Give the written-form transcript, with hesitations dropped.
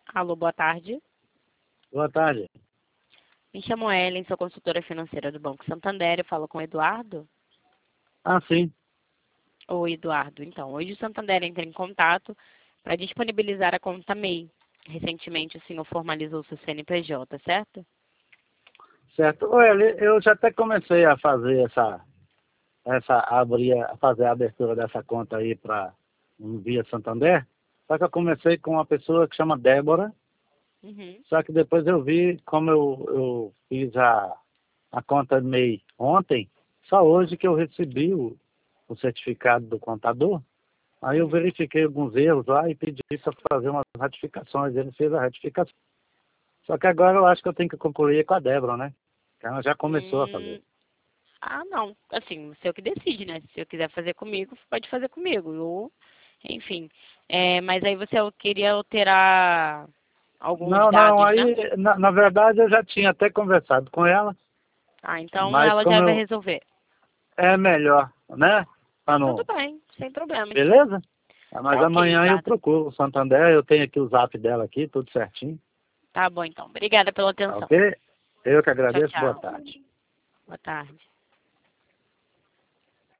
Alô, boa tarde. Boa tarde. Me chamo Ellen, sou consultora financeira do Banco Santander. Eu falo com o Eduardo. Ah, sim. Oi, Eduardo. Então, hoje o Santander entra em contato para disponibilizar a conta MEI. Recentemente o senhor formalizou seu CNPJ, certo? Certo. Olha, eu já até comecei a fazer fazer a abertura dessa conta aí para via Santander. Só que eu comecei com uma pessoa que chama Débora. Uhum. Só que depois eu vi, como eu fiz a conta MEI ontem, só hoje que eu recebi o certificado do contador. Aí eu Uhum. verifiquei alguns erros lá e pedi para fazer umas ratificações. Ele fez a ratificação. Só que agora eu acho que eu tenho que concluir com a Débora, né? Que ela já começou a fazer. Ah, não. Assim, você é o que decide, né? Se eu quiser fazer comigo, pode fazer comigo. Enfim. Mas aí você queria alterar alguns Não, não, dados, né? aí, na verdade, eu já tinha até conversado com ela, Ah, então mas ela como já vai eu, resolver. é melhor, né? Pra Tudo não, bem, sem problemas. beleza? Mas Ok, amanhã eu Eduardo. procuro o Santander, eu tenho aqui o zap dela aqui, tudo certinho, Tá bom, então. Obrigada pela tá atenção. ok? Eu que Tchau, agradeço, boa tchau. tarde. Boa tarde.